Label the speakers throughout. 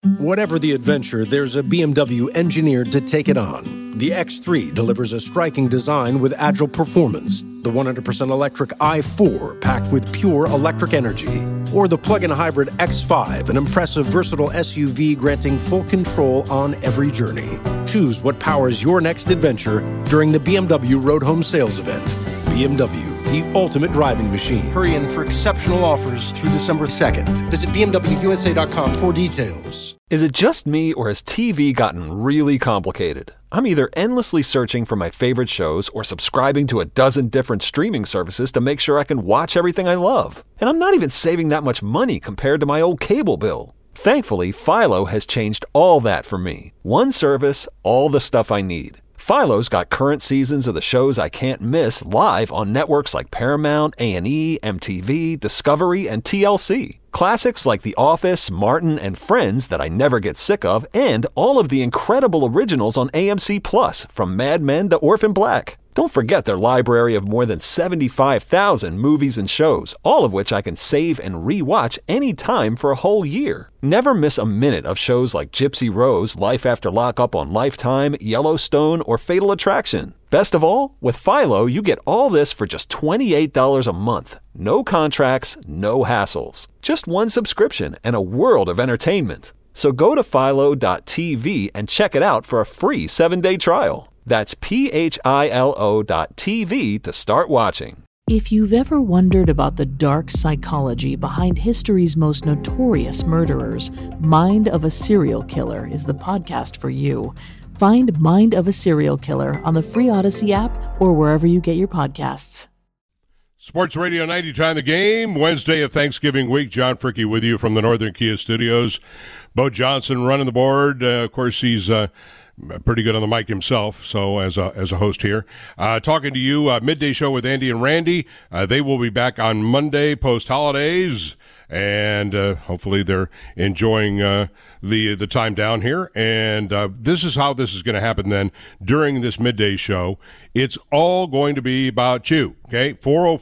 Speaker 1: Whatever the adventure, there's a BMW engineered to take it on. The X3 delivers a striking design with agile performance. The 100% electric i4 packed with pure electric energy. Or the plug-in hybrid X5, an impressive versatile SUV granting full control on every journey. Choose what powers your next adventure during the BMW Road Home Sales Event. BMW, the ultimate driving machine. Hurry in for exceptional offers through December 2nd. Visit BMWUSA.com for details.
Speaker 2: Is it just me, or has TV gotten really complicated? I'm either endlessly searching for my favorite shows or subscribing to a dozen different streaming services to make sure I can watch everything I love. And I'm not even saving that much money compared to my old cable bill. Thankfully, Philo has changed all that for me. One service, all the stuff I need. Philo's got current seasons of the shows I can't miss live on networks like Paramount, A&E, MTV, Discovery, and TLC. Classics like The Office, Martin, and Friends that I never get sick of, and all of the incredible originals on AMC+, from Mad Men to Orphan Black. Don't forget their library of more than 75,000 movies and shows, all of which I can save and re-watch anytime for a whole year. Never miss a minute of shows like Gypsy Rose, Life After Lockup on Lifetime, Yellowstone, or Fatal Attraction. Best of all, with Philo, you get all this for just $28 a month. No contracts, no hassles. Just one subscription and a world of entertainment. So go to philo.tv and check it out for a free 7-day trial. That's philo.tv to start watching.
Speaker 3: If you've ever wondered about the dark psychology behind history's most notorious murderers, Mind of a Serial Killer is the podcast for you. Find Mind of a Serial Killer on the free Odyssey app or wherever you get your podcasts.
Speaker 4: Sports Radio 90 Time the Game, Wednesday of Thanksgiving week. John Fricke with you from the Northern Kia Studios. Bo Johnson running the board. Of course, he's pretty good on the mic himself, so as a host here. Talking to you, midday show with Andy and Randy. They will be back on Monday post-holidays, and hopefully they're enjoying the time down here. And this is how this is going to happen then during this midday show. It's all going to be about you, okay?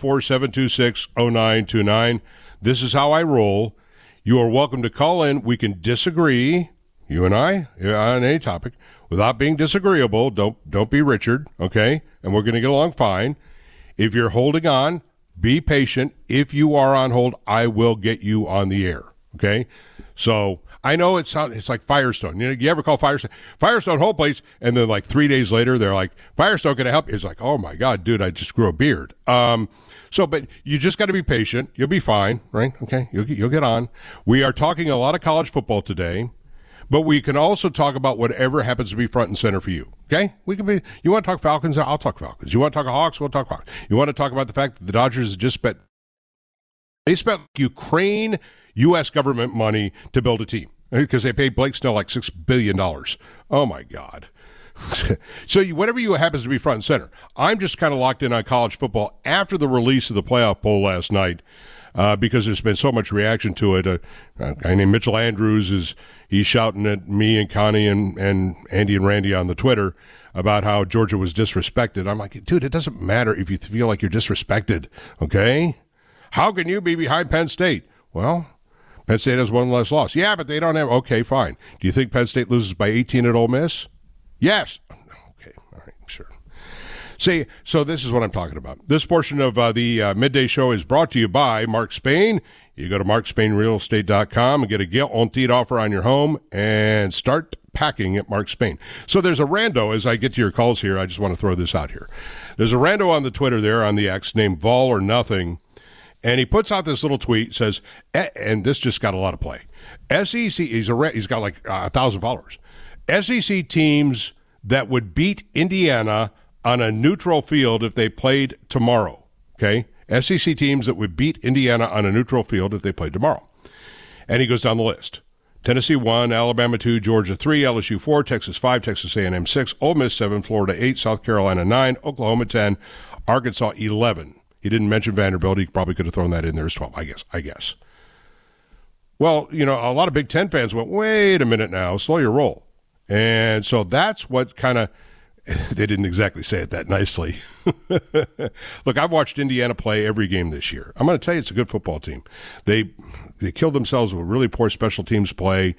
Speaker 4: 404-726-0929. This is how I roll. You are welcome to call in. We can disagree, you and I, on any topic, without being disagreeable. Don't be Richard, okay? And we're going to get along fine. If you're holding on, be patient. If you are on hold, I will get you on the air, okay? So I know it's like Firestone. You ever call Firestone hold please, and then like 3 days later they're like, Firestone, can I help you? It's like, oh my God, dude, I just grew a beard. But you just got to be patient. You'll be fine, right? Okay, you'll get on. We are talking a lot of college football today, but we can also talk about whatever happens to be front and center for you. Okay, we can be. You want to talk Falcons? I'll talk Falcons. You want to talk Hawks? We'll talk Hawks. You want to talk about the fact that the Dodgers just spent Ukraine U.S. government money to build a team because they paid Blake Snell like $6 billion. Oh my God. So whatever you happens to be front and center. I'm just kind of locked in on college football after the release of the playoff poll last night because there's been so much reaction to it. A guy named Mitchell Andrews he's shouting at me and Connie and Andy and Randy on the Twitter about how Georgia was disrespected. I'm like, dude, it doesn't matter if you feel like you're disrespected, okay? How can you be behind Penn State? Well, Penn State has one less loss. Yeah, but they don't have. Okay, fine. Do you think Penn State loses by 18 at Ole Miss? Yes. Okay. All right. Sure. See, so this is what I'm talking about. This portion of the midday show is brought to you by Mark Spain. You go to markspainrealestate.com and get a guaranteed offer on your home and start packing at Mark Spain. So there's a rando, as I get to your calls here, I just want to throw this out here. There's a rando on the Twitter there on the X named Vol or Nothing, and he puts out this little tweet, says, and this just got a lot of play. SEC, he's got like 1,000 followers. SEC teams that would beat Indiana on a neutral field if they played tomorrow, okay? SEC teams that would beat Indiana on a neutral field if they played tomorrow. And he goes down the list. Tennessee 1, Alabama 2, Georgia 3, LSU 4, Texas 5, Texas A&M 6, Ole Miss 7, Florida 8, South Carolina 9, Oklahoma 10, Arkansas 11. He didn't mention Vanderbilt. He probably could have thrown that in there as 12, I guess. Well, you know, a lot of Big Ten fans went, wait a minute now, slow your roll. And so that's what kind of, they didn't exactly say it that nicely. Look, I've watched Indiana play every game this year. I'm going to tell you, it's a good football team. They killed themselves with really poor special teams play.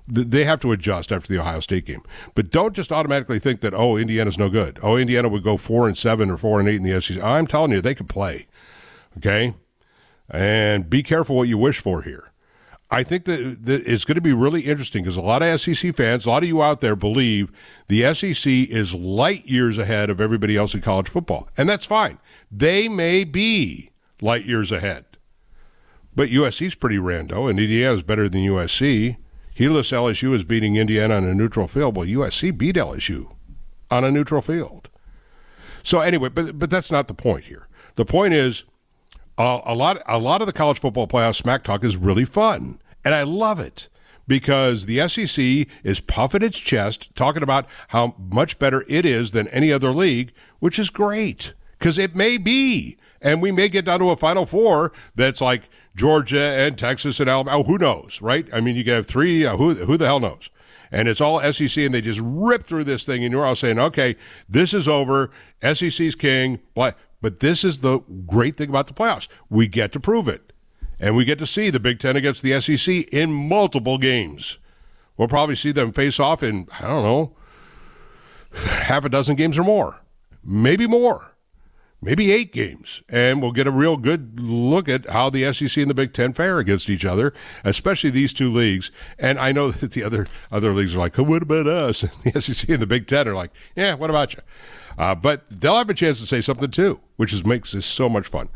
Speaker 4: They have to adjust after the Ohio State game. But don't just automatically think that, Indiana's no good. Indiana would go 4-7 or 4-8 in the SEC. I'm telling you, they could play. Okay? And be careful what you wish for here. I think that it's going to be really interesting because a lot of SEC fans, a lot of you out there believe the SEC is light years ahead of everybody else in college football. And that's fine. They may be light years ahead. But USC's pretty rando, and Indiana's better than USC. Heedless LSU is beating Indiana on a neutral field. Well, USC beat LSU on a neutral field. So anyway, but that's not the point here. The point is a lot of the college football playoff smack talk is really fun, and I love it because the SEC is puffing its chest, talking about how much better it is than any other league, which is great because it may be, and we may get down to a Final Four that's like Georgia and Texas and Alabama. Who knows, right? I mean, you can have three. Who the hell knows? And it's all SEC, and they just rip through this thing, and you're all saying, okay, this is over. SEC's king. But this is the great thing about the playoffs. We get to prove it, and we get to see the Big Ten against the SEC in multiple games. We'll probably see them face off in, I don't know, half a dozen games or more, maybe more. Maybe 8 games, and we'll get a real good look at how the SEC and the Big Ten fare against each other, especially these two leagues. And I know that the other leagues are like, oh, what about us? And the SEC and the Big Ten are like, yeah, what about you? But they'll have a chance to say something, too, which makes this so much fun.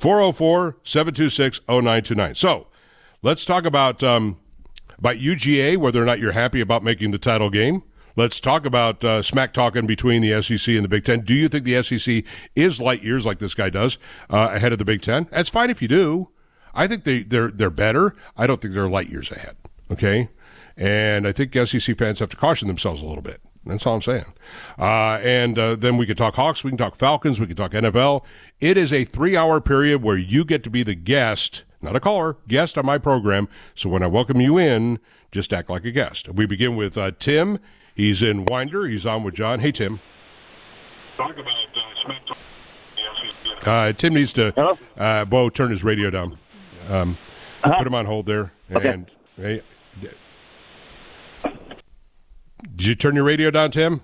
Speaker 4: 404-726-0929. So let's talk about UGA, whether or not you're happy about making the title game. Let's talk about smack talking between the SEC and the Big Ten. Do you think the SEC is light years like this guy does ahead of the Big Ten? That's fine if you do. I think they're better. I don't think they're light years ahead. Okay, and I think SEC fans have to caution themselves a little bit. That's all I'm saying. And then we could talk Hawks. We can talk Falcons. We can talk NFL. It is a 3-hour period where you get to be the guest, not a caller, guest on my program. So when I welcome you in, just act like a guest. We begin with Tim. He's in Winder. He's on with John. Hey, Tim.
Speaker 5: Talk about
Speaker 4: Tim needs to turn his radio down. Put him on hold there.
Speaker 5: Okay.
Speaker 4: And hey, did you turn your radio down, Tim?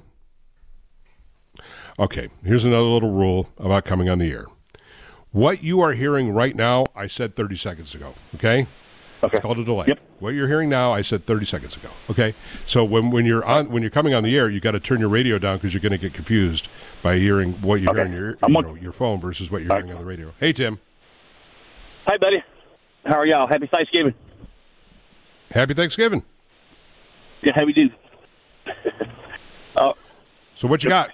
Speaker 4: Okay. Here's another little rule about coming on the air. What you are hearing right now, I said 30 seconds ago. Okay.
Speaker 5: Okay.
Speaker 4: It's called a delay.
Speaker 5: Yep.
Speaker 4: What you're hearing now, I said 30 seconds ago. Okay, so when you're coming on the air, you got to turn your radio down because you're going to get confused by hearing what you hear in your phone versus what you're hearing on the radio. Hey, Tim.
Speaker 5: Hi, buddy. How are y'all? Happy Thanksgiving.
Speaker 4: Happy Thanksgiving.
Speaker 5: Yeah, how we do?
Speaker 4: So what you got?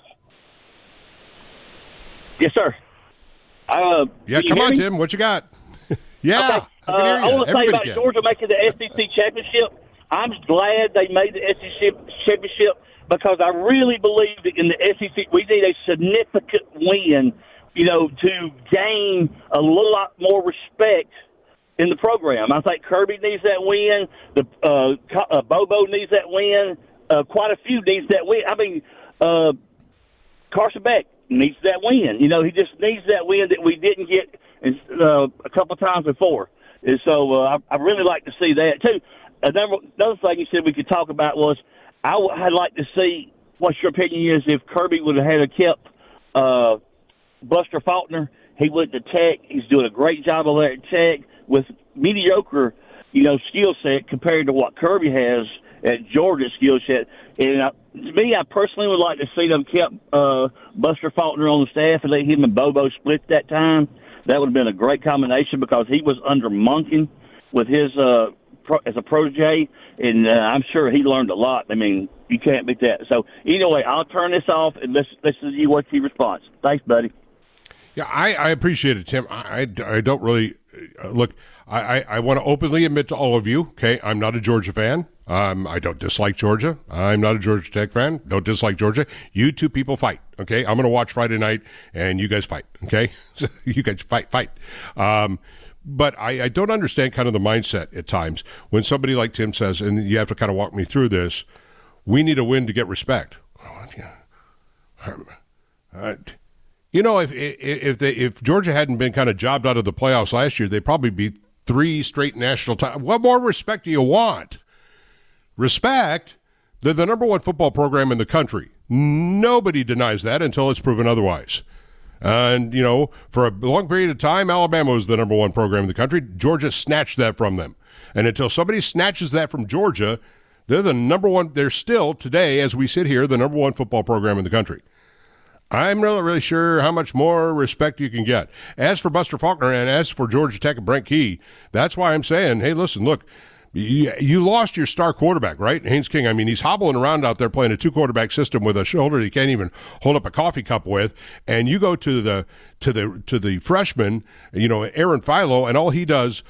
Speaker 5: Yes, sir.
Speaker 4: Yeah, come on, Tim. What you got? Yeah.
Speaker 5: Okay. I want to say about Georgia making the SEC championship. I'm glad they made the SEC championship because I really believe that in the SEC we need a significant win, to gain a little lot more respect in the program. I think Kirby needs that win. Bobo needs that win. Quite a few needs that win. I mean, Carson Beck needs that win. He just needs that win that we didn't get a couple of times before. And so I really like to see that, too. Another thing you said we could talk about was I'd like to see what your opinion is if Kirby would have kept Buster Faulkner. He went to Tech. He's doing a great job over there at Tech with mediocre, skill set compared to what Kirby has at Georgia's skill set. And to me, I personally would like to see them kept Buster Faulkner on the staff and let him and Bobo split that time. That would have been a great combination because he was under Monken with his as a protege, and I'm sure he learned a lot. I mean, you can't beat that. So, anyway, I'll turn this off and listen to you what he responds. Thanks, buddy.
Speaker 4: Yeah, I appreciate it, Tim. I don't really look. I want to openly admit to all of you. Okay, I'm not a Georgia fan. I don't dislike Georgia. I'm not a Georgia Tech fan. Don't dislike Georgia. You two people fight. Okay, I'm going to watch Friday night, and you guys fight. Okay, so you guys fight. But I don't understand kind of the mindset at times when somebody like Tim says, and you have to kind of walk me through this. We need a win to get respect. If Georgia hadn't been kind of jobbed out of the playoffs last year, they'd probably be 3 straight national titles. What more respect do you want? respect, they're the number one football program in the country. Nobody denies that until it's proven otherwise. And, you know, for a long period of time, Alabama was the number one program in the country. Georgia snatched that from them. And until somebody snatches that from Georgia, they're the number one. They're still, today, as we sit here, the number one football program in the country. I'm not really sure how much more respect you can get. As for Buster Faulkner and as for Georgia Tech and Brent Key, that's why I'm saying, hey, listen, look, you lost your star quarterback, right? Haynes King. I mean, he's hobbling around out there playing a 2-quarterback system with a shoulder he can't even hold up a coffee cup with. And you go to the freshman, you know, Aaron Philo, and all he does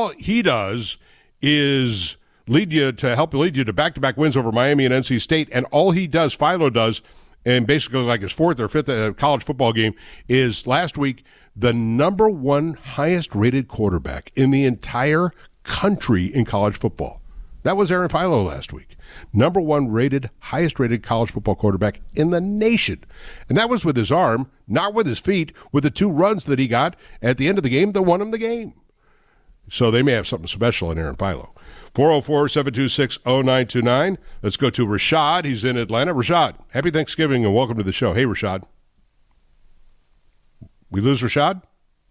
Speaker 4: is help lead you to back-to-back wins over Miami and NC State. And all he does, Philo does, and basically like his fourth or fifth college football game, is last week the number one highest-rated quarterback in the entire country in college football. That was Aaron Philo last week. Number one rated, highest-rated college football quarterback in the nation. And that was with his arm, not with his feet, with the 2 runs that he got at the end of the game that won him the game. So they may have something special in Aaron Philo. 404-726-0929. Let's go to Rashad. He's in Atlanta. Rashad, happy Thanksgiving and welcome to the show. Hey, Rashad. We lose Rashad?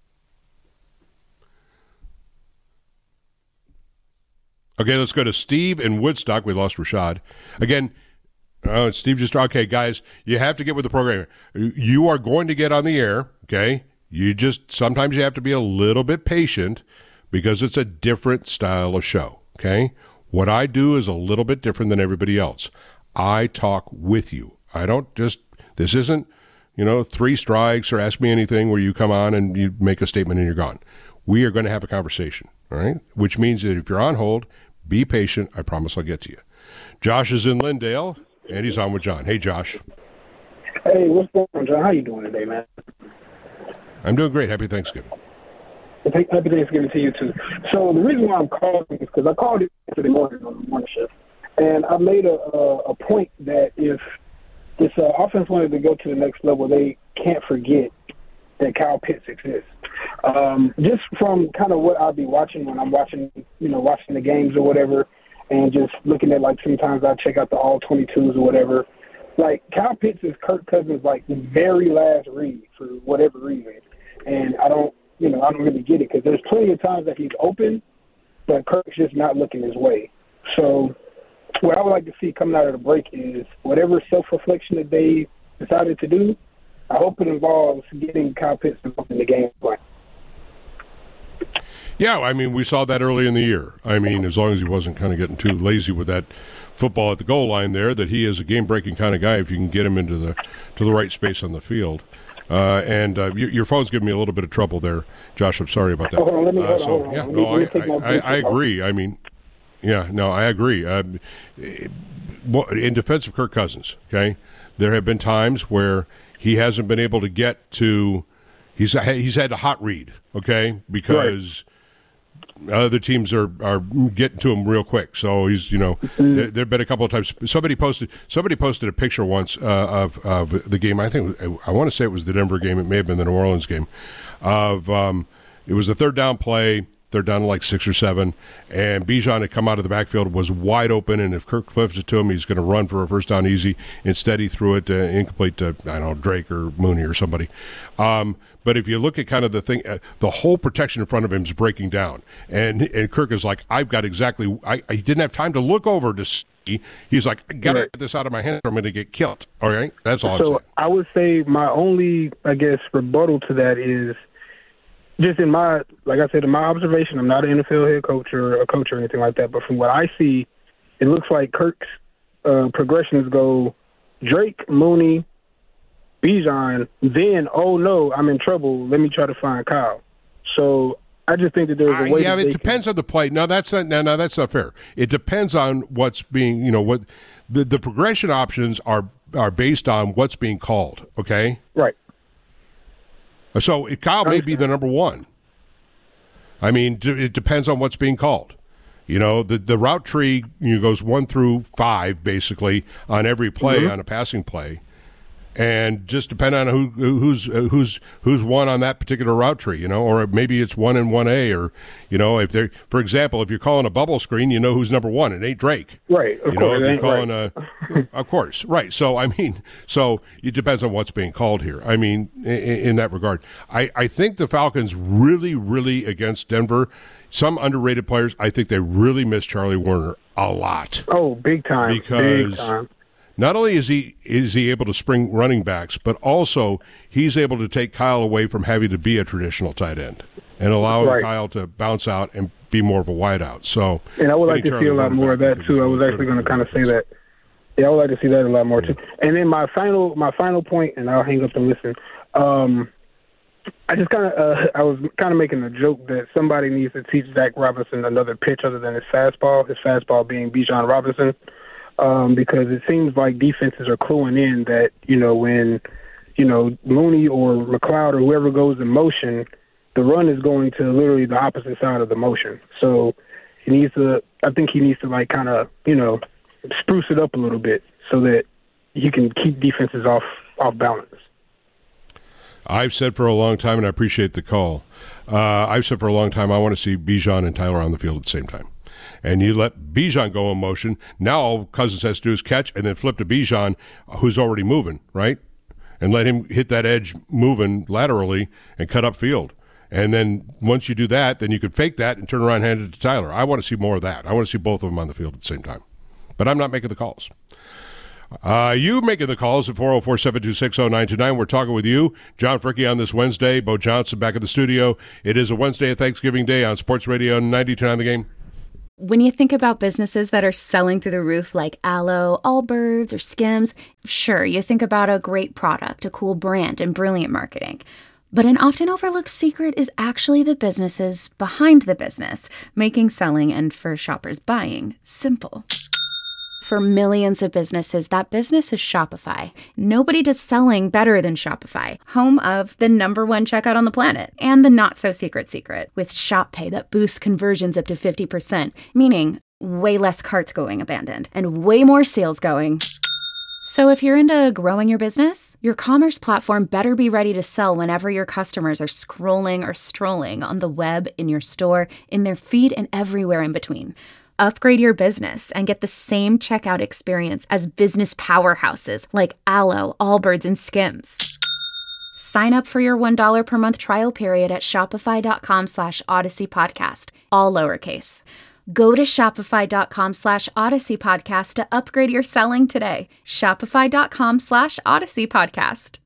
Speaker 4: Okay, let's go to Steve in Woodstock. We lost Rashad. Again, Steve just, okay, guys, you have to get with the program. You are going to get on the air, okay? Sometimes you have to be a little bit patient because it's a different style of show, okay? What I do is a little bit different than everybody else. I talk with you. I don't just, this isn't, 3 strikes or ask me anything where you come on and you make a statement and you're gone. We are going to have a conversation, all right? Which means that if you're on hold, be patient. I promise I'll get to you. Josh is in Lindale, and he's on with John. Hey, Josh.
Speaker 6: Hey, what's going on, John? How you doing today, man?
Speaker 4: I'm doing great. Happy Thanksgiving.
Speaker 6: Happy Thanksgiving to you, too. So the reason why I'm calling is because I called you yesterday morning on the morning shift, and I made a point that if this offense wanted to go to the next level, they can't forget that Kyle Pitts exists. Just from kind of what I'll be watching when I'm watching the games or whatever, and just looking at, like, sometimes I check out the all 22s or whatever. Like, Kyle Pitts is Kirk Cousins' like the very last read for whatever reason, and I don't really get it because there's plenty of times that he's open, but Kirk's just not looking his way. So what I would like to see coming out of the break is whatever self-reflection that they decided to do, I hope it involves getting Kyle Pitts involved in the game plan.
Speaker 4: Yeah, I mean, we saw that early in the year. I mean, as long as he wasn't kind of getting too lazy with that football at the goal line there, that he is a game-breaking kind of guy if you can get him into the right space on the field. Your phone's giving me a little bit of trouble there, Josh. I'm sorry about that. I agree. I mean, I agree. In defense of Kirk Cousins, okay, there have been times where he hasn't been able to get to. He's had a hot read, okay, because other teams are getting to him real quick. So he's there've been a couple of times. Somebody posted a picture once of the game. I want to say it was the Denver game. It may have been the New Orleans game. It was a third down play. They're down to like 6 or 7, and Bijan had come out of the backfield, was wide open, and if Kirk flips it to him, he's going to run for a first down easy. Instead, he threw it incomplete to, Drake or Mooney or somebody. But if you look at kind of the thing, the whole protection in front of him is breaking down, and Kirk is like, I've got exactly – he didn't have time to look over to see. He's like, I got to get this out of my hand or I'm going to get killed. All right? That's all I'm saying.
Speaker 6: So I would say my only, rebuttal to that is – just in my observation, I'm not an NFL head coach or a coach or anything like that, but from what I see, it looks like Kirk's progressions go Drake, Mooney, Bijan, then, oh no, I'm in trouble, let me try to find Kyle. So I just think that there's a way.
Speaker 4: Yeah, it depends on the play. No, that's not fair. It depends on what's being, what the progression options are based on what's being called. Okay,
Speaker 6: right.
Speaker 4: So Kyle may be the number one. I mean, it depends on what's being called. The route tree goes 1 through 5 basically on every play on a passing play, and just depend on who's won on that particular route tree, or maybe it's 1 and 1A, or if they're, for example, if you're calling a bubble screen, who's number one. It ain't Drake,
Speaker 6: right? Of course,
Speaker 4: if you're calling of course, right. So so it depends on what's being called here. In that regard, I think the Falcons really against Denver. Some underrated players, I think they really miss Charlie Woerner a lot.
Speaker 6: Oh, big time!
Speaker 4: Because
Speaker 6: big time.
Speaker 4: Not only is he able to spring running backs, but also he's able to take Kyle away from having to be a traditional tight end and allow Kyle to bounce out and be more of a wideout. So,
Speaker 6: and I would like to see a lot more of that too. I was actually going to kind of say that. Yeah, I would like to see that a lot more too. And then my final point, and I'll hang up and listen. I just I was kind of making a joke that somebody needs to teach Zach Robinson another pitch other than his fastball being Bijan Robinson. Because it seems like defenses are cluing in that, when, Mooney or McLeod or whoever goes in motion, the run is going to literally the opposite side of the motion. So I think he needs to like kind of, spruce it up a little bit so that you can keep defenses off balance.
Speaker 4: I've said for a long time, and I appreciate the call, I've said for a long time I want to see Bijan and Tyler on the field at the same time. And you let Bijan go in motion. Now all Cousins has to do is catch and then flip to Bijan, who's already moving, right? And let him hit that edge moving laterally and cut up field. And then once you do that, then you could fake that and turn around and hand it to Tyler. I want to see more of that. I want to see both of them on the field at the same time. But I'm not making the calls. You making the calls at 404-726-0929. We're talking with you, John Fricke, on this Wednesday. Bo Johnson back in the studio. It is a Wednesday of Thanksgiving Day on Sports Radio 92.9 The Game.
Speaker 7: When you think about businesses that are selling through the roof like Aloe, Allbirds, or Skims, sure, you think about a great product, a cool brand, and brilliant marketing. But an often overlooked secret is actually the businesses behind the business, making selling and, for shoppers, buying simple. For millions of businesses, that business is Shopify. Nobody does selling better than Shopify, home of the #1 checkout on the planet, and the not-so-secret secret, with Shop Pay that boosts conversions up to 50%, meaning way less carts going abandoned, and way more sales going. So if you're into growing your business, your commerce platform better be ready to sell whenever your customers are scrolling or strolling on the web, in your store, in their feed, and everywhere in between. Upgrade your business and get the same checkout experience as business powerhouses like Aloe, Allbirds, and Skims. Sign up for your $1 per month trial period at shopify.com/Odyssey Podcast, all lowercase. Go to shopify.com/Odyssey Podcast to upgrade your selling today. Shopify.com/Odyssey Podcast.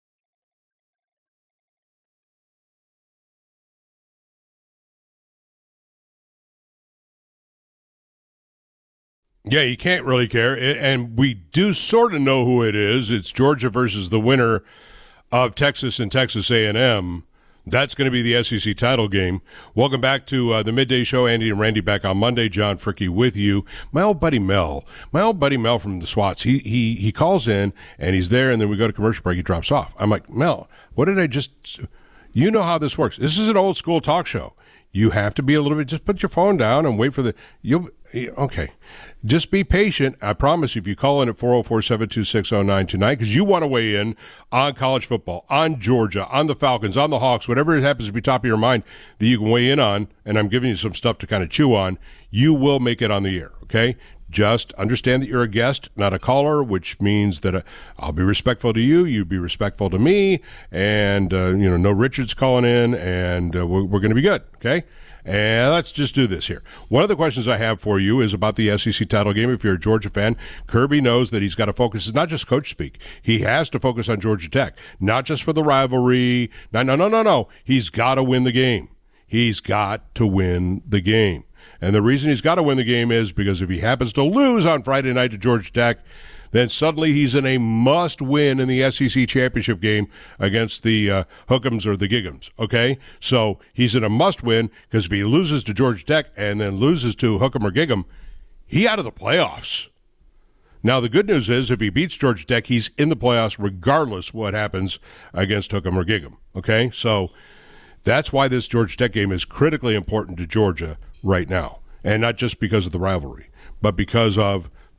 Speaker 4: Yeah, you can't really care. And we do sort of know who it is. It's Georgia versus the winner of Texas and Texas A&M. That's going to be the SEC title game. Welcome back to the Midday Show. Andy and Randy back on Monday. John Fricke with you. My old buddy Mel from the SWATs, he calls in, and he's there, and then we go to commercial break. He drops off. I'm like, Mel, what did I just – you know how this works. This is an old-school talk show. You have to be a little bit – just put your phone down and wait for the – okay. Just be patient. I promise you, if you call in at 404-726-0929, because you want to weigh in on college football, on Georgia, on the Falcons, on the Hawks, whatever it happens to be top of your mind that you can weigh in on, and I'm giving you some stuff to kind of chew on, you will make it on the air, okay? Just understand that you're a guest, not a caller, which means that I'll be respectful to you, you be respectful to me, and, no Richard's calling in, and we're going to be good, okay? And let's just do this here. One of the questions I have for you is about the SEC title game. If you're a Georgia fan, Kirby knows that he's got to focus. It's not just coach speak. He has to focus on Georgia Tech, not just for the rivalry. No. He's got to win the game. He's got to win the game. And the reason he's got to win the game is because if he happens to lose on Friday night to Georgia Tech, then suddenly he's in a must-win in the SEC championship game against the Hook'ems or the Gig'ems, okay? So he's in a must-win because if he loses to Georgia Tech and then loses to Hook'em or Gig'em, he's out of the playoffs. Now, the good news is if he beats Georgia Tech, he's in the playoffs regardless what happens against Hook'em or Gig'em, okay? So that's why this Georgia Tech game is critically important to Georgia right now, and not just because of the rivalry, but because of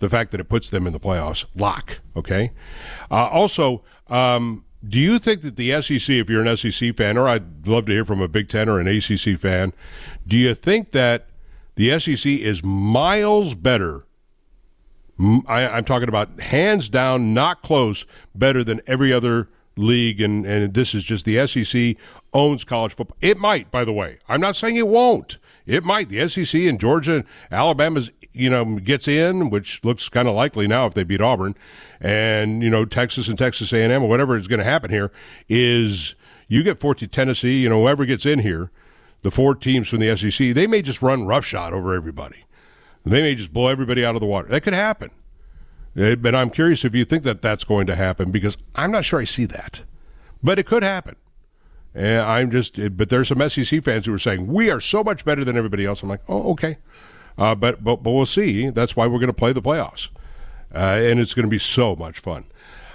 Speaker 4: the fact that it puts them in the playoffs. Lock, okay? Also, do you think that the SEC, if you're an SEC fan, or I'd love to hear from a Big Ten or an ACC fan, do you think that the SEC is miles better? I'm talking about hands down, not close, better than every other league, and this is just the SEC owns college football. It might, by the way. I'm not saying it won't. It might. The SEC and Georgia, Alabama's, gets in, which looks kind of likely now if they beat Auburn, and, Texas and Texas A&M or whatever is going to happen here is you get 14 Tennessee, whoever gets in here, the 4 teams from the SEC, they may just run roughshod over everybody. They may just blow everybody out of the water. That could happen. But I'm curious if you think that that's going to happen, because I'm not sure I see that. But it could happen. And but there's some SEC fans who are saying, we are so much better than everybody else. I'm like, oh, okay. But we'll see. That's why we're going to play the playoffs. And it's going to be so much fun.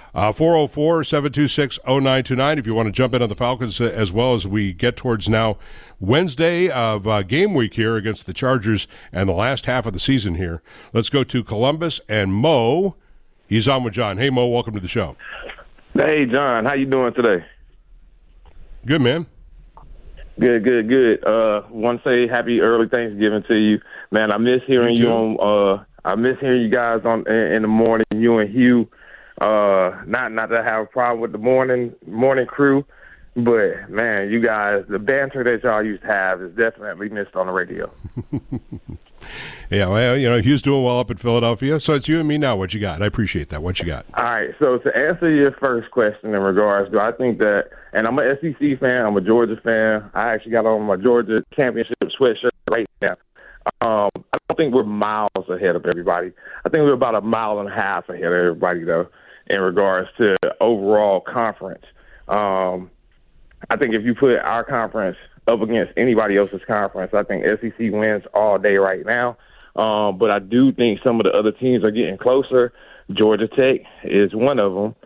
Speaker 4: 404-726-0929 if you want to jump in on the Falcons as well as we get towards now Wednesday of game week here against the Chargers and the last half of the season here. Let's go to Columbus and Mo. He's on with John. Hey, Mo, welcome to the show.
Speaker 8: Hey, John. How you doing today?
Speaker 4: Good, man.
Speaker 8: Good. Want to say happy early Thanksgiving to you. Man, I miss hearing you on I miss hearing you guys in the morning, you and Hugh. Not that I have a problem with the morning crew, but man, you guys, the banter that y'all used to have is definitely missed on the radio.
Speaker 4: Yeah, well, Hugh's doing well up in Philadelphia, so it's you and me now. What you got? I appreciate that. What you got?
Speaker 8: All right, so to answer your first question in regards to, I think that, and I'm an SEC fan, I'm a Georgia fan. I actually got on my Georgia championship sweatshirt right now. I don't think we're miles ahead of everybody. I think we're about a mile and a half ahead of everybody, though, in regards to overall conference. I think if you put our conference up against anybody else's conference, I think SEC wins all day right now. But I do think some of the other teams are getting closer. Georgia Tech is one of them.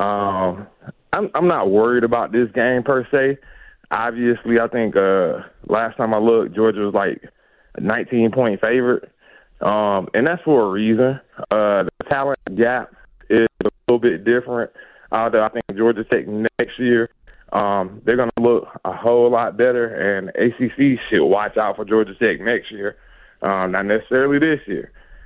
Speaker 8: I'm not worried about this game per se. Obviously, I think last time I looked, Georgia was like a 19-point favorite. And that's for a reason. The talent gap is a little bit different. Although I think Georgia Tech next year, they're going to look a whole lot better, and ACC should watch out for Georgia Tech next year, not necessarily this year.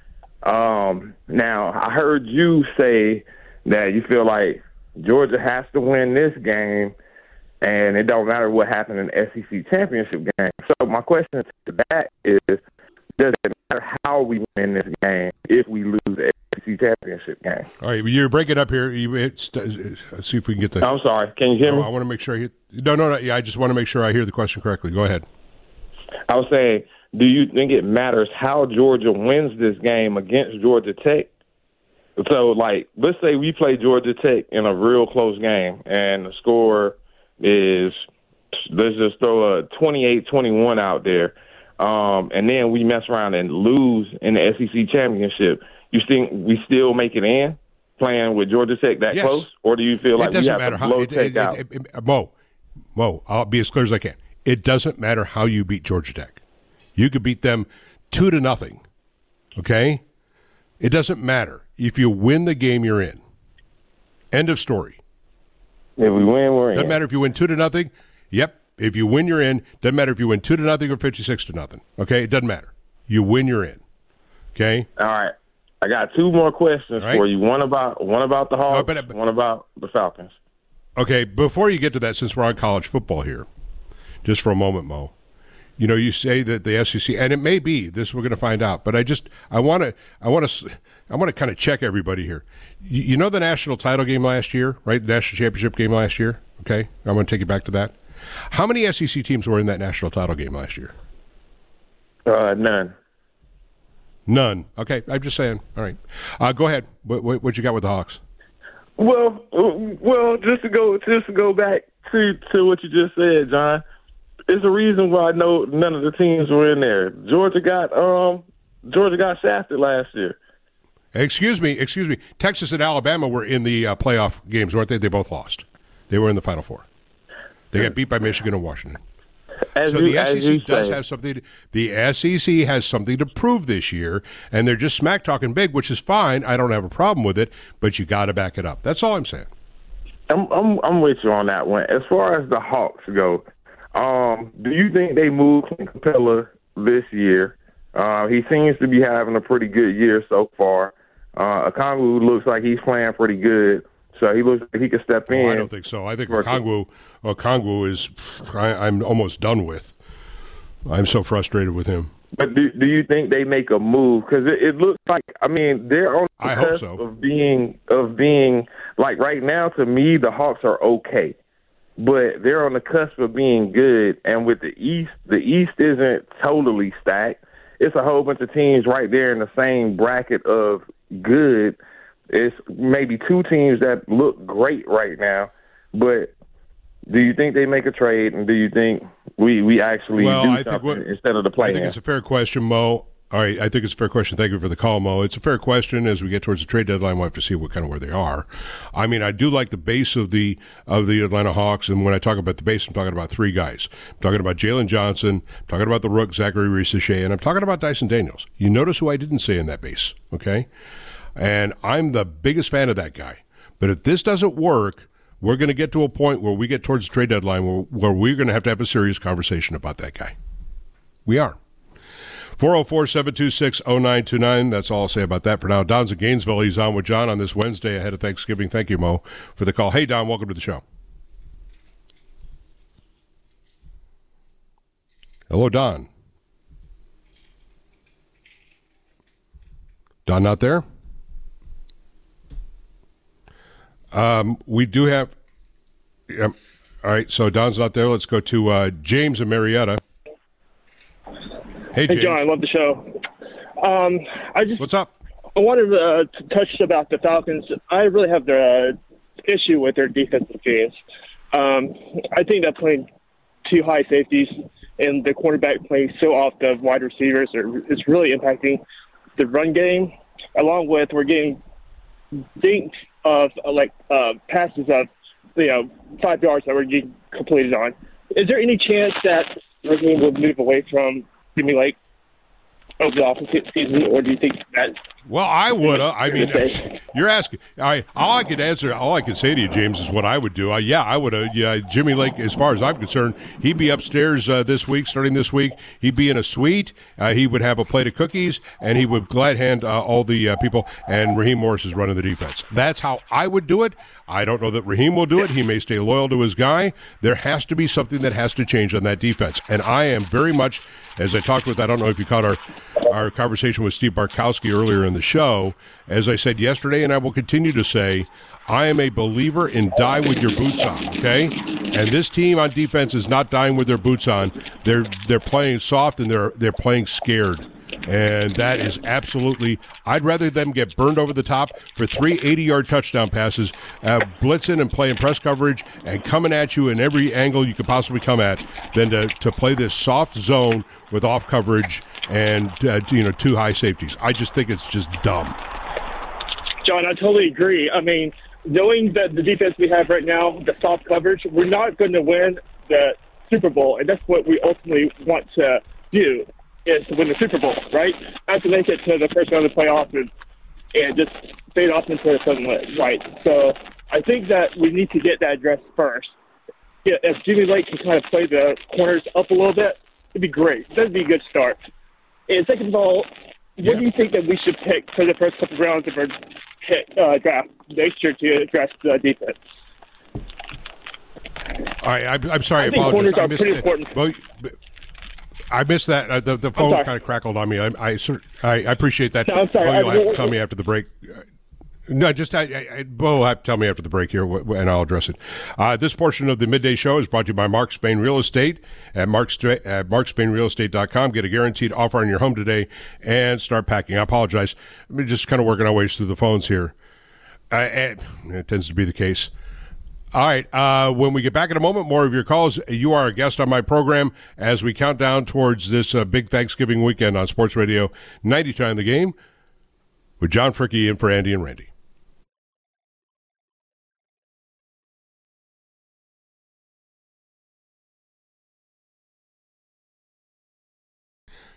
Speaker 8: Now, I heard you say that you feel like Georgia has to win this game, and it don't matter what happened in the SEC championship game. So my question to that is, does it matter how we win this game if we lose the SEC championship game?
Speaker 4: All right, you're breaking up here. Let's see if we can get the.
Speaker 8: I'm sorry. Can you hear me?
Speaker 4: I want to make sure I hear. No. Yeah, I just want to make sure I hear the question correctly. Go ahead.
Speaker 8: I was saying, do you think it matters how Georgia wins this game against Georgia Tech? So, like, let's say we play Georgia Tech in a real close game, and the score is, let's just throw a 28-21 out there. And then we mess around and lose in the SEC championship. You think we still make it in playing with Georgia Tech that close? Or do you feel like we have to blow Tech out?
Speaker 4: Mo, I'll be as clear as I can. It doesn't matter how you beat Georgia Tech. You could beat them 2-0, okay? It doesn't matter. If you win the game, you're in. End of story.
Speaker 8: If we win, we're in.
Speaker 4: Doesn't matter if you win 2-0. Yep. If you win, you're in. Doesn't matter if you win 2-0 or 56-0. Okay, it doesn't matter. You win, you're in. Okay.
Speaker 8: All right. I got 2 more questions for you. One about the Hawks. One about the Falcons.
Speaker 4: Okay. Before you get to that, since we're on college football here, just for a moment, Mo. You say that the SEC, and it may be this. We're going to find out. But I want to kind of check everybody here. You know the national title game last year, right? The national championship game last year. Okay, I'm going to take you back to that. How many SEC teams were in that national title game last year?
Speaker 8: None.
Speaker 4: None. Okay, I'm just saying. All right, go ahead. What you got with the Hawks?
Speaker 8: Well, just to go back to what you just said, John. It's the reason why I know none of the teams were in there. Georgia got shafted last year.
Speaker 4: Excuse me. Texas and Alabama were in the playoff games, weren't they? They both lost. They were in the Final Four. They got beat by Michigan and Washington. The SEC does have something. The SEC has something to prove this year, and they're just smack talking big, which is fine. I don't have a problem with it, but you got to back it up. That's all I'm saying.
Speaker 8: I'm with you on that one. As far as the Hawks go, do you think they move Clint Capella this year? He seems to be having a pretty good year so far. Okongwu looks like he's playing pretty good, so he looks like he could step in.
Speaker 4: I don't think so. I think Okongwu is I'm almost done with. I'm so frustrated with him.
Speaker 8: But do you think they make a move? Because it looks like, I mean, they're on the cusp of being like right now. To me, the Hawks are okay, but they're on the cusp of being good. And with the East isn't totally stacked. It's a whole bunch of teams right there in the same bracket of good. It's maybe two teams that look great right now, but do you think they make a trade, and do you think we actually do something instead of the play?
Speaker 4: I think it's a fair question, Mo. All right, I think it's a fair question. Thank you for the call, Mo. It's a fair question. As we get towards the trade deadline, we'll have to see where they are. I mean, I do like the base of the Atlanta Hawks, and when I talk about the base, I'm talking about three guys. I'm talking about Jalen Johnson, I'm talking about the rook, Zachary Risacher, and I'm talking about Dyson Daniels. You notice who I didn't say in that base, okay? And I'm the biggest fan of that guy. But if this doesn't work, we're going to get to a point where we get towards the trade deadline where we're going to have a serious conversation about that guy. We are. 404-726-0929. That's all I'll say about that for now. Don's in Gainesville. He's on with John on this Wednesday ahead of Thanksgiving. Thank you, Mo, for the call. Hey, Don, welcome to the show. Hello, Don. Don not there? We do have all right, so Don's not there. Let's go to James and Marietta. Hey, James.
Speaker 9: Hey, John, I love the show.
Speaker 4: What's up?
Speaker 9: I wanted to touch about the Falcons. I really have the issue with their defensive games. I think that playing two high safeties and the quarterback playing so off the wide receivers is really impacting the run game, along with we're getting dinked of passes of 5 yards that we're getting completed on. Is there any chance that Raheem would move away from Jimmy Lake over the offseason, or do you think that?
Speaker 4: Well, I would. I mean, you're asking. All I could say to you, James, is what I would do. I would. Jimmy Lake, as far as I'm concerned, he'd be upstairs starting this week. He'd be in a suite. He would have a plate of cookies, and he would glad hand all the people. And Raheem Morris is running the defense. That's how I would do it. I don't know that Raheem will do it. He may stay loyal to his guy. There has to be something that has to change on that defense. And I am very much, as I talked with, I don't know if you caught our conversation with Steve Bartkowski earlier in the show. As I said yesterday, and I will continue to say, I am a believer in die with your boots on, okay? And this team on defense is not dying with their boots on. They're playing soft, and they're playing scared. And that is absolutely – I'd rather them get burned over the top for 3 80-yard touchdown passes, blitzing and playing press coverage and coming at you in every angle you could possibly come at than to play this soft zone with off coverage and, two high safeties. I just think it's just dumb.
Speaker 9: John, I totally agree. I mean, knowing that the defense we have right now, the soft coverage, we're not going to win the Super Bowl, and that's what we ultimately want to do. Is to win the Super Bowl, right? Not to make it to the first round of the playoffs and just fade off into the sunlit, right? So I think that we need to get that addressed first. Yeah, if Jimmy Lake can kind of play the corners up a little bit, it'd be great. That'd be a good start. And second of all, what do you think that we should pick for the first couple rounds of our draft next year to address the defense?
Speaker 4: All right, I'm sorry.
Speaker 9: I think corners are pretty important.
Speaker 4: Well, I missed that. The phone kind of crackled on me. I appreciate that.
Speaker 9: No, I'm sorry.
Speaker 4: Bo, you'll have to tell me after the break. No, just Bo will have to tell me after the break here, and I'll address it. This portion of the Midday Show is brought to you by Mark Spain Real Estate at markspainrealestate.com. Get a guaranteed offer on your home today and start packing. I apologize. We're just kind of working our ways through the phones here. It tends to be the case. All right, when we get back in a moment, more of your calls. You are a guest on my program as we count down towards this big Thanksgiving weekend on Sports Radio 90 The Game with John Fricke in for Andy and Randy.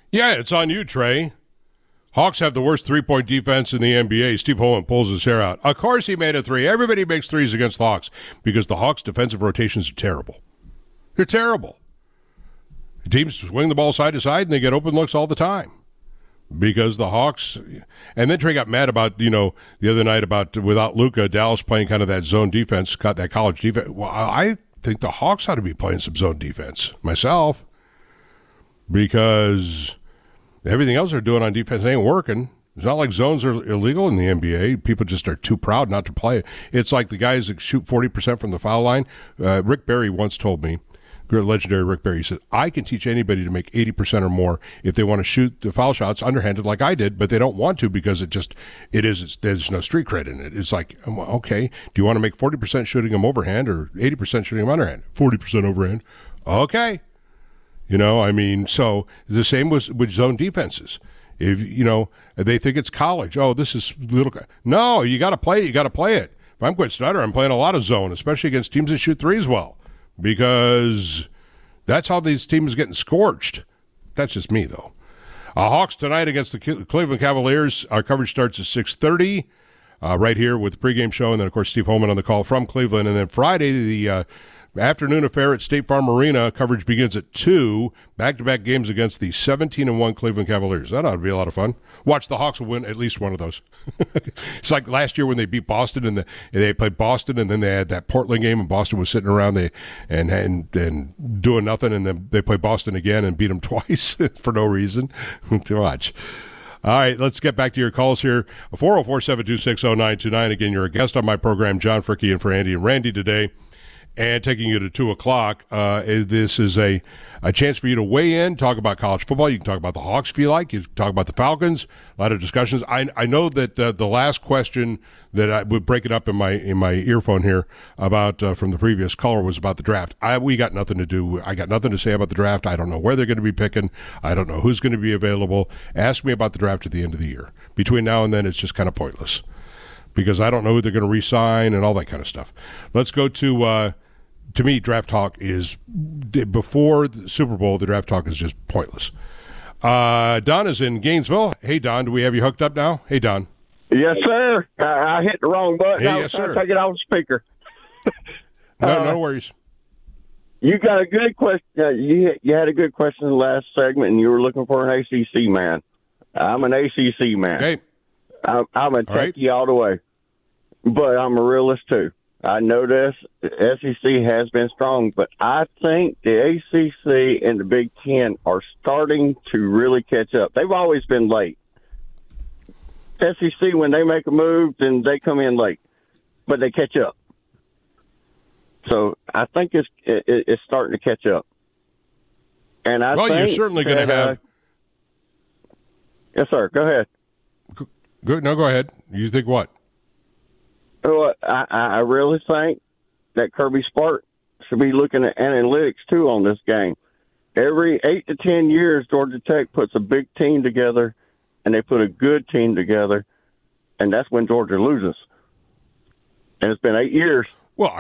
Speaker 4: Yeah, it's on you, Trey. Hawks have the worst three-point defense in the NBA. Steve Holman pulls his hair out. Of course he made a three. Everybody makes threes against the Hawks because the Hawks' defensive rotations are terrible. They're terrible. Teams swing the ball side to side, and they get open looks all the time because the Hawks – and then Trey got mad about, the other night about without Luka, Dallas playing kind of that zone defense, that college defense. Well, I think the Hawks ought to be playing some zone defense myself because – everything else they're doing on defense ain't working. It's not like zones are illegal in the NBA. People just are too proud not to play it. It's like the guys that shoot 40% from the foul line. Rick Barry once told me, legendary Rick Barry, he said, I can teach anybody to make 80% or more if they want to shoot the foul shots underhanded like I did, but they don't want to because there's no street cred in it. It's like, okay, do you want to make 40% shooting them overhand or 80% shooting them underhand? 40% overhand. Okay. So the same with zone defenses. If, they think it's college. Oh, this is little. No, you got to play it. You got to play it. If I'm Quinn Snyder, I'm playing a lot of zone, especially against teams that shoot threes well, because that's how these teams are getting scorched. That's just me, though. Hawks tonight against the Cleveland Cavaliers. Our coverage starts at 6:30 right here with the pregame show, and then, of course, Steve Holman on the call from Cleveland. And then Friday, the afternoon affair at State Farm Arena. Coverage begins at 2. Back-to-back games against the 17-1 Cleveland Cavaliers. That ought to be a lot of fun. Watch the Hawks will win at least one of those. It's like last year when they beat Boston and they played Boston, and then they had that Portland game, and Boston was sitting around and doing nothing, and then they played Boston again and beat them twice for no reason. To watch. All right, let's get back to your calls here. 404-726-0929. Again, you're a guest on my program, John Fricke, and for Andy and Randy today. And taking you to 2 o'clock, this is a chance for you to weigh in, talk about college football. You can talk about the Hawks if you like. You can talk about the Falcons. A lot of discussions. I know that the last question that I would break it up in my earphone here about from the previous caller was about the draft. We got nothing to do. I got nothing to say about the draft. I don't know where they're going to be picking. I don't know who's going to be available. Ask me about the draft at the end of the year. Between now and then, it's just kind of pointless because I don't know who they're going to re-sign and all that kind of stuff. Let's go to me, draft talk is, before the Super Bowl, the draft talk is just pointless. Don is in Gainesville. Hey, Don, do we have you hooked up now? Hey, Don.
Speaker 10: Yes, sir. I hit the wrong button.
Speaker 4: Hey,
Speaker 10: I was
Speaker 4: yes,
Speaker 10: trying
Speaker 4: sir.
Speaker 10: to take it off the speaker.
Speaker 4: No worries.
Speaker 10: You got a good question. You had a good question in the last segment, and you were looking for an ACC man. I'm an ACC man.
Speaker 4: Okay.
Speaker 10: I'm a techie all the way, but I'm a realist, too. I know this. The SEC has been strong, but I think the ACC and the Big Ten are starting to really catch up. They've always been late. SEC, when they make a move, then they come in late, but they catch up. So I think it's starting to catch up. And I think
Speaker 4: you're certainly going to have.
Speaker 10: Yes, sir. Go ahead.
Speaker 4: Good. No, go ahead. You think what?
Speaker 10: Well, I really think that Kirby Smart should be looking at analytics, too, on this game. Every 8 to 10 years, Georgia Tech puts a big team together, and they put a good team together, and that's when Georgia loses. And it's been 8 years.
Speaker 4: Well,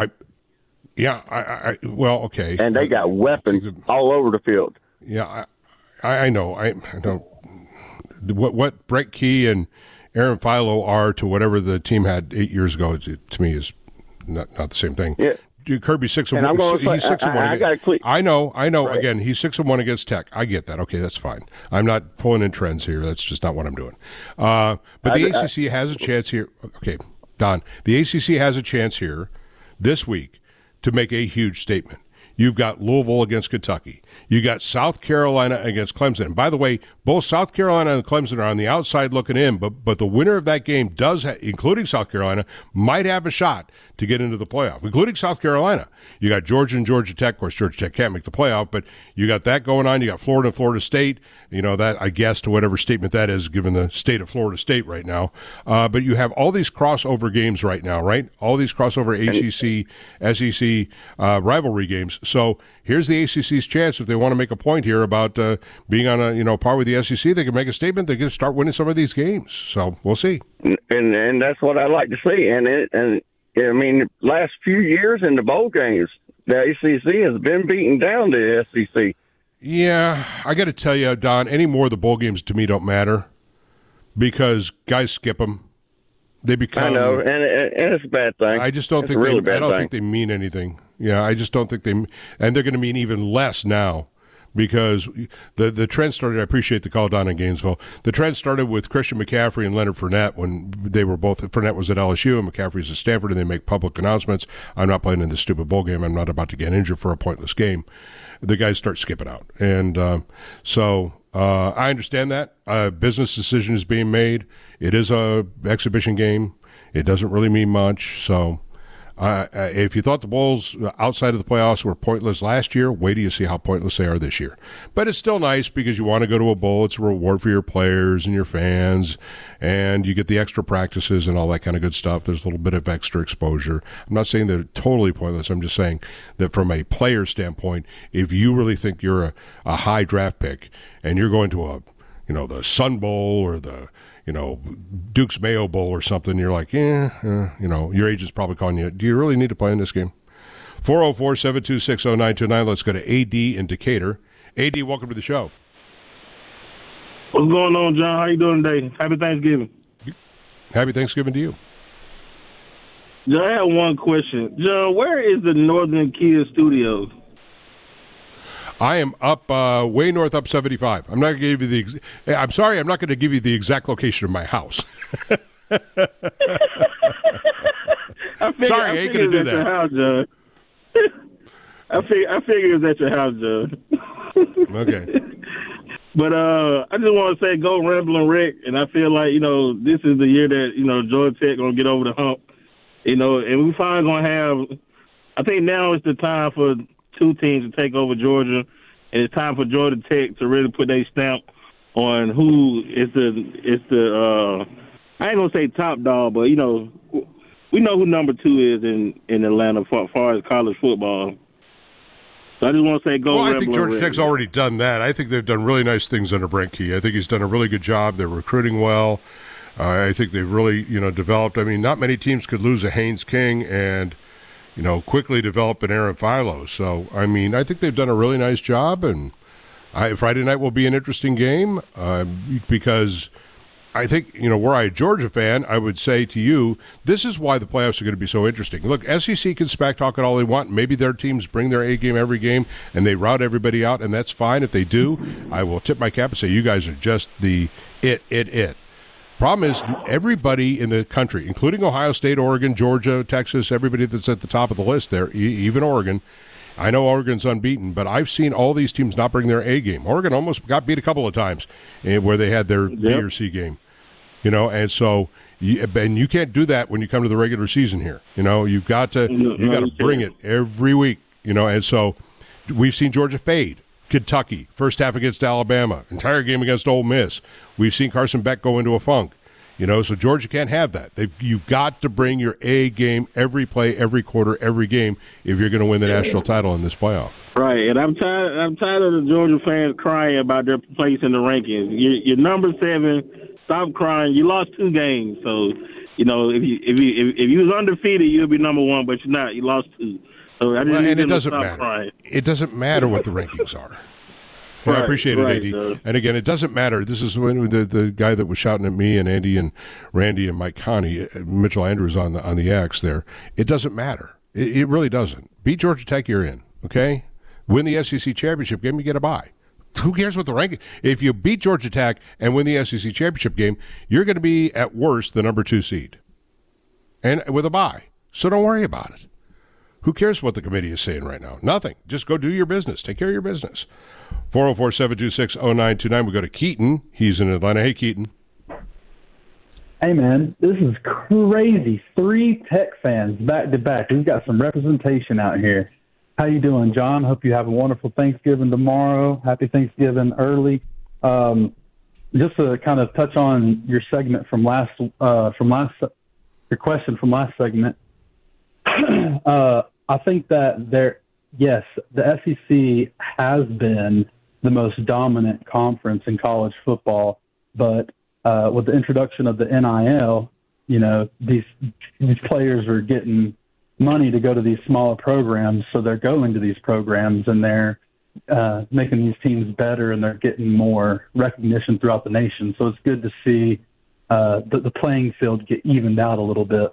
Speaker 4: okay.
Speaker 10: And they got weapons all over the field.
Speaker 4: Yeah, I know. I don't. What Brett Key and Aaron Philo are to whatever the team had 8 years ago, to me, is not the same thing.
Speaker 10: Yeah.
Speaker 4: Kirby's 6-1. He's 6-1. I know.
Speaker 10: Right.
Speaker 4: Again, he's 6-1 against Tech. I get that. Okay, that's fine. I'm not pulling in trends here. That's just not what I'm doing. But the ACC has a chance here. Okay, Don. The ACC has a chance here this week to make a huge statement. You've got Louisville against Kentucky. You got South Carolina against Clemson. And by the way, both South Carolina and Clemson are on the outside looking in, but the winner of that game does, including South Carolina, might have a shot to get into the playoff, including South Carolina. You got Georgia and Georgia Tech. Of course, Georgia Tech can't make the playoff, but you got that going on. You got Florida and Florida State. You know, that, I guess, to whatever statement that is, given the state of Florida State right now. But you have all these crossover games right now, right? All these crossover ACC, SEC rivalry games. So here's the ACC's chance if they want to make a point here about being on a par with the SEC. They can make a statement. They can start winning some of these games. So we'll see.
Speaker 10: And that's what I like to see. And I mean, last few years in the bowl games, the ACC has been beating down the SEC.
Speaker 4: Yeah, I got to tell you, Don, any more of the bowl games to me don't matter because guys skip them. They become.
Speaker 10: I know, and it's a bad thing.
Speaker 4: I just don't think
Speaker 10: really
Speaker 4: I don't think they mean anything. Yeah, I just don't think they, and they're going to mean even less now because the trend started. I appreciate the call, Don, in Gainesville. The trend started with Christian McCaffrey and Leonard Fournette when they were both. Fournette was at LSU and McCaffrey's at Stanford, and they make public announcements. I'm not playing in this stupid bowl game. I'm not about to get injured for a pointless game. The guys start skipping out, and so I understand that business decision is being made. It is a exhibition game. It doesn't really mean much. So if you thought the bowls outside of the playoffs were pointless last year, wait till you see how pointless they are this year. But it's still nice because you want to go to a bowl. It's a reward for your players and your fans, and you get the extra practices and all that kind of good stuff. There's a little bit of extra exposure. I'm not saying they're totally pointless. I'm just saying that from a player standpoint, if you really think you're a high draft pick and you're going to the Sun Bowl or the Duke's Mayo Bowl or something, you're like, your agent's probably calling you. Do you really need to play in this game? 404-726-0929. Let's go to AD in Decatur. AD, welcome to the show.
Speaker 11: What's going on, John? How you doing today? Happy Thanksgiving.
Speaker 4: Happy Thanksgiving to you.
Speaker 11: John, I have one question. John, where is the Northern Kia Studios?
Speaker 4: I am up way north, up 75. I'm not going to give you I'm sorry, I'm not going to give you the exact location of my house. Sorry, I ain't going to do that.
Speaker 11: House, John. I figured it was at your house, John.
Speaker 4: Okay.
Speaker 11: But I just want to say go Ramblin' Rick, and I feel like, this is the year that, Georgia Tech going to get over the hump. And we finally going to have – I think now is the time for – two teams to take over Georgia, and it's time for Georgia Tech to really put their stamp on who is the I ain't gonna say top dog, but we know who number 2 is in Atlanta as far as college football. So I just want to say go.
Speaker 4: Well, I think Georgia Tech's already done that. I think they've done really nice things under Brent Key. I think he's done a really good job. They're recruiting well. I think they've really developed. I mean, not many teams could lose a Haynes King and quickly develop an Aaron Philo. So, I mean, I think they've done a really nice job, and Friday night will be an interesting game because I think, were I a Georgia fan, I would say to you, this is why the playoffs are going to be so interesting. Look, SEC can smack talk it all they want. Maybe their teams bring their A game every game, and they rout everybody out, and that's fine. If they do, I will tip my cap and say you guys are just the it. Problem is, everybody in the country, including Ohio State, Oregon, Georgia, Texas, everybody that's at the top of the list there, even Oregon. I know Oregon's unbeaten, but I've seen all these teams not bring their A game. Oregon almost got beat a couple of times where they had their B or C game. And so you can't do that when you come to the regular season here. You've got to bring it every week. And so we've seen Georgia fade. Kentucky, first half against Alabama, entire game against Ole Miss. We've seen Carson Beck go into a funk. So Georgia can't have that. You've got to bring your A game every play, every quarter, every game if you're going to win the national title in this playoff.
Speaker 11: Right, and I'm tired of the Georgia fans crying about their place in the rankings. You're number 7. Stop crying. You lost 2 games, so if you was undefeated, you'd be number 1, but you're not. You lost 2. So
Speaker 4: and it doesn't matter. Crying. It doesn't matter what the rankings are. Right, I appreciate it, AD. And again, it doesn't matter. This is when the guy that was shouting at me and Andy and Randy and Mike Connie, Mitchell Andrews on the X there. It doesn't matter. It really doesn't. Beat Georgia Tech, you're in. Okay, win the SEC championship game, you get a bye. Who cares what the ranking? If you beat Georgia Tech and win the SEC championship game, you're going to be at worst the number 2 seed, and with a bye. So don't worry about it. Who cares what the committee is saying right now? Nothing. Just go do your business. Take care of your business. 404-726-0929. We go to Keaton. He's in Atlanta. Hey, Keaton.
Speaker 12: Hey, man. This is crazy. 3 Tech fans back to back. We've got some representation out here. How you doing, John? Hope you have a wonderful Thanksgiving tomorrow. Happy Thanksgiving early. Just to kind of touch on your segment your question from last segment. I think that the SEC has been the most dominant conference in college football, but with the introduction of the NIL, these players are getting money to go to these smaller programs, so they're going to these programs and they're making these teams better, and they're getting more recognition throughout the nation. So it's good to see the playing field get evened out a little bit.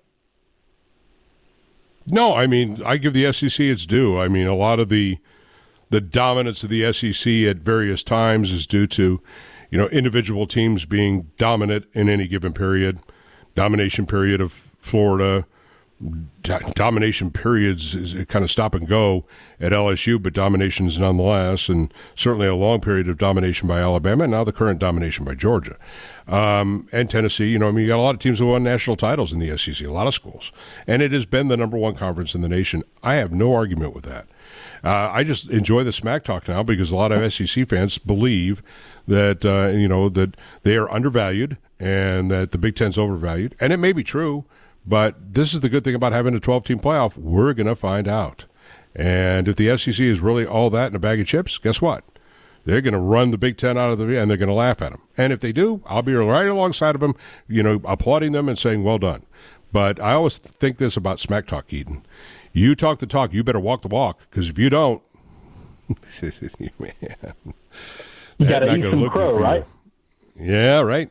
Speaker 4: No, I mean, I give the SEC its due. I mean, a lot of the dominance of the SEC at various times is due to, individual teams being dominant in any given period. Domination period of Florida, domination periods is kind of stop and go at LSU, but dominations nonetheless, and certainly a long period of domination by Alabama, and now the current domination by Georgia. And Tennessee, you got a lot of teams who won national titles in the SEC, a lot of schools. And it has been the number one conference in the nation. I have no argument with that. I just enjoy the smack talk now because a lot of SEC fans believe that, that they are undervalued and that the Big Ten's overvalued. And it may be true, but this is the good thing about having a 12-team playoff. We're going to find out. And if the SEC is really all that in a bag of chips, guess what? They're going to run the Big Ten out of and they're going to laugh at them. And if they do, I'll be right alongside of them, applauding them and saying, well done. But I always think this about smack talk, Eden. You talk the talk, you better walk the walk, because if you don't, man,
Speaker 12: you got to eat some crow, right?
Speaker 4: Yeah, right.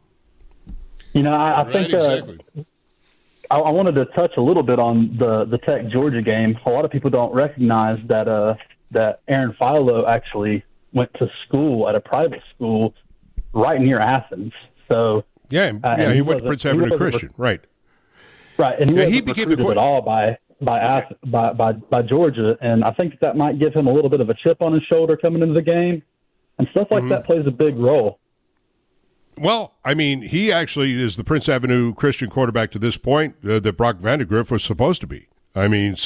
Speaker 12: I think exactly. I wanted to touch a little bit on the Tech-Georgia game. A lot of people don't recognize that Aaron Philo actually went to school at a private school right near Athens. So
Speaker 4: he went to Prince Avenue Christian, right?
Speaker 12: Right, and he became recruited at all by Georgia, and I think that might give him a little bit of a chip on his shoulder coming into the game, and stuff like that plays a big role.
Speaker 4: Well, I mean, he actually is the Prince Avenue Christian quarterback to this point that Brock Vandegrift was supposed to be. I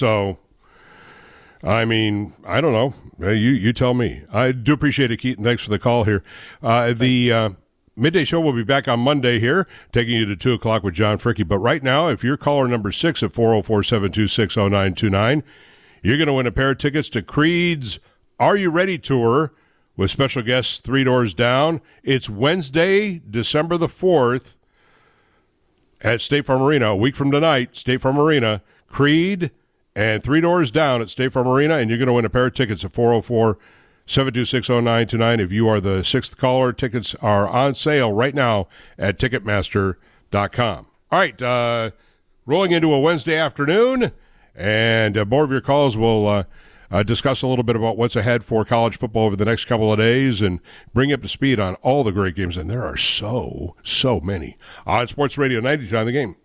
Speaker 4: don't know. You tell me. I do appreciate it, Keaton. Thanks for the call here. The Midday Show will be back on Monday here, taking you to 2 o'clock with John Fricke. But right now, if you're caller number 6 at 404-726-0929, you're going to win a pair of tickets to Creed's Are You Ready Tour with special guests 3 Doors Down. It's Wednesday, December the 4th at State Farm Arena. A week from tonight, State Farm Arena. Creed and 3 Doors Down at State Farm Arena, and you're going to win a pair of tickets at 404-726-0929. If you are the 6th caller, tickets are on sale right now at Ticketmaster.com. All right, rolling into a Wednesday afternoon, and more of your calls will discuss a little bit about what's ahead for college football over the next couple of days and bring you up to speed on all the great games, and there are so many. On Sports Radio 92 on The Game.